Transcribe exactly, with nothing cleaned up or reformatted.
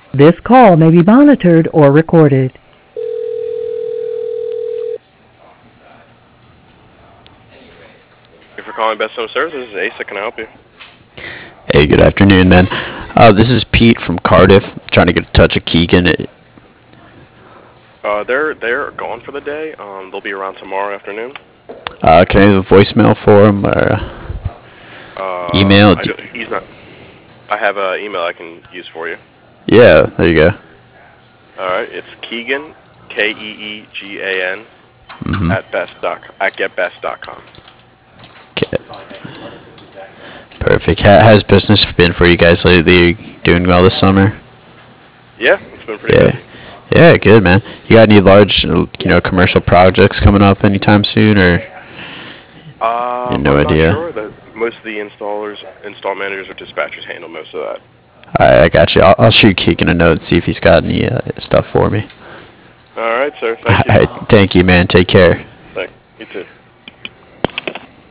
This call may be monitored or recorded. Thank you for calling Best Home Services. This is Asa. Can I help you? Hey, good afternoon, man. Uh, this is Pete from Cardiff, trying to get in touch with Keegan. Uh, they're they're gone for the day. Um, they'll be around tomorrow afternoon. Uh, can I have a voicemail for him or Uh, email? I D- don't, he's not. I have an email I can use for you. yeah, there you go. All right, it's Keegan, K E E G A N hmm at best dot at getbest dot com. Okay, perfect. How, how's business been for you guys lately? Doing well this summer? Yeah, it's been pretty Yeah, busy. yeah, good, man. You got any large, you know, commercial projects coming up anytime soon, or you have Um, no I'm not idea? sure that most of the installers, install managers, or dispatchers handle most of that. I, I got you. I'll, I'll shoot Keegan a note and see if he's got any uh, stuff for me. All right, sir. All Thank you. right, thank you, man. Take care. Thank you too.